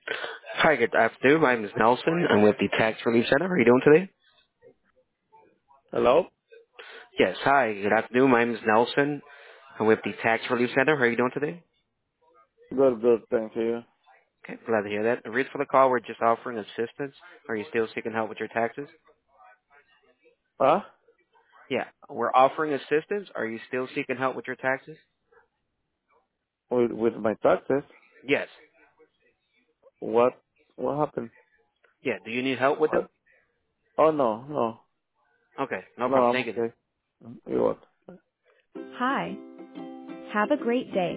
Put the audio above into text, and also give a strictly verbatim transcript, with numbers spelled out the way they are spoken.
Hi, good afternoon. My name is Nelson. I'm with the Tax Relief Center. How are you doing today? Hello? Yes, hi. Good afternoon. My name is Nelson. I'm with the Tax Relief Center. How are you doing today? Good, good, thank you. Okay, glad to hear that. The reason for the call, we're just offering assistance. Are you still seeking help with your taxes? Huh? Yeah, we're offering assistance. Are you still seeking help with your taxes? With, with my taxes? Yes. What, what happened? Yeah, do you need help with them? What? Oh, no, no. Okay, no No, problem. I'm Thank you then. okay. You what? Hi. Have a great day.